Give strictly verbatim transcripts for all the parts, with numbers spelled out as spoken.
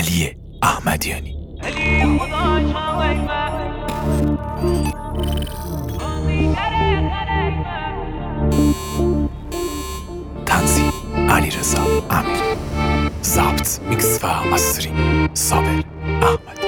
علی احمدیانی. تنظیم علیرضا امیری. ضبط، میکس و مسترینگ صابر احمدی.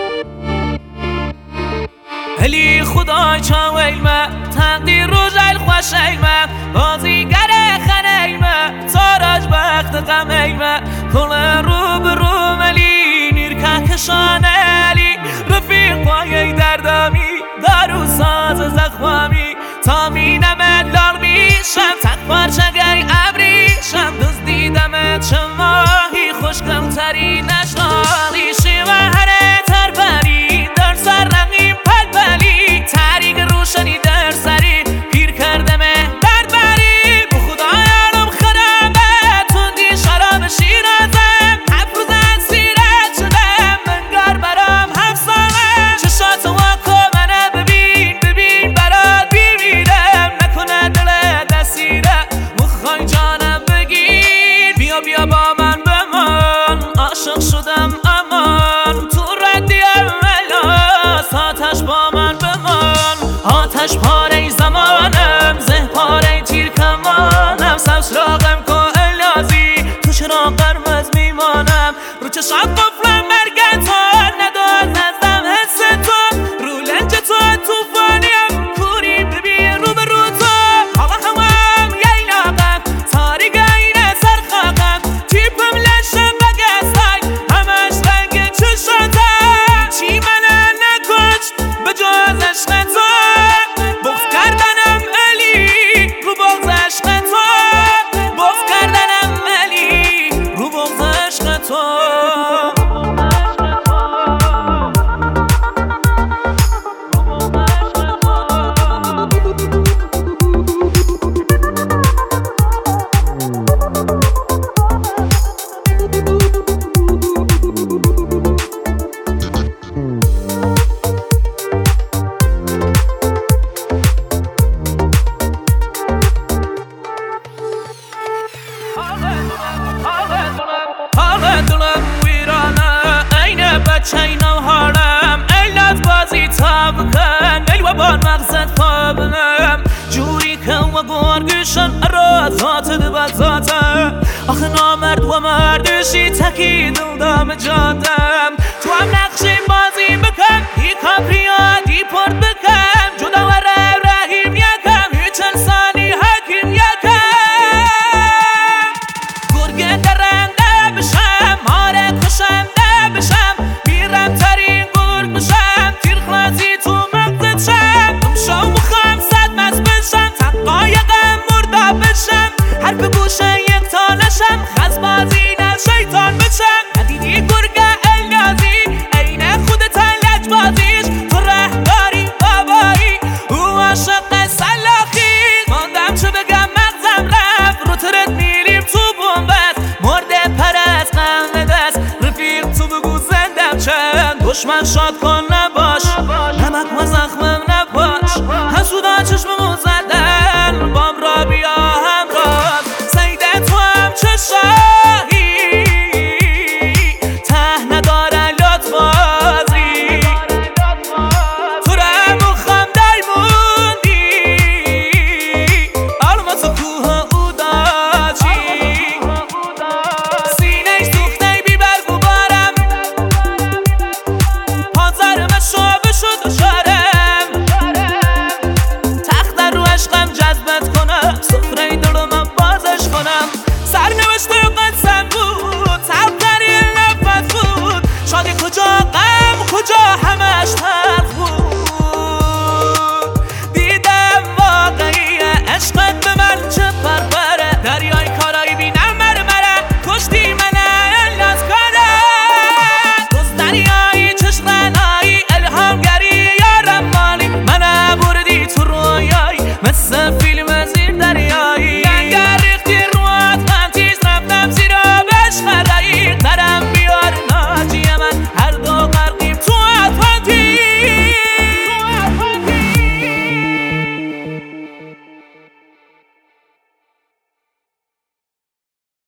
هلی خدای چاویلمه تقدیر رو جل خوشیلمه بازیگر خنیلمه تاراج بخت قمیلمه کل رو برو ملی نیرکه کشانلی رفیق پایه دردامی دارو ساز زخوامی تا مینمت لال میشم تک پارچه گی ابریشم دوست دیدمت چه ماهی خوشگم تری نشنالی شیوه هره تر بری در سر رقیم پل بلی تریق روشنی در سری پیر کردمه درد بری به خدا یارم خرمه توندی شراب شیرازم هفت روز از سیرت شدم منگار برام همسامه چشات واکو منه ببین ببین برات بیمیرم نکنه دل دستیره مخوای جانم بگیر بیا بیا با من بمان عاشق شدم امان تو ردی اولاس آتش با من بمان آتش پاره زمانم زه پاره تیر کمانم سبز راقم که الازی تو چرا قرمز میمانم رو چشات قفلم مرگ تو نداد نزدم حس تو رو لنج تو توفانیم کوری ببین رو به رو تو هوا هوام ییلاقم تاریک اینه سرخاقم تیپم لشم بگستای همش رنگ چشاتم چی منه نکشت به جز عشق تو بغض کردنم علی رو بغض عشق تو بغض کردنم علی رو بغض عشق تو حال دلم ویرانه عین بچه اینو حالم علت بازی تا بکن ای و بار مقصد خوابنم جوری که و گرگشن را ذات دو ذاته آخه نامرد و مردشی تکی دل دام جادم تو هم نقشی بازی بکن ای کاپریا دی پرد بکن جدا و رو رحیم یکم هیچ انسانی حکیم یکم گرگه درنده بشم ماره کشنده بشم میرم ترین گرگ بشم تیر خلازی تو مغزت شم امشو مخوام صد مز بشم تقایقم مردا بشم حرف گوشه یک تا نشم خزبازی نه شیطان بشم ندیدی گرگ الیازی عین خودت لج بازیش تو رهداری بابایی او عاشق سلاخی ماندم چه بگم مغزم رفت رو ترت میلیم تو بومبست مرده پرست قهنه دست رفیق تو بگو زندم چند دشمن شاد کن نباش نمک و زخمم نباش حسودا چشممو زد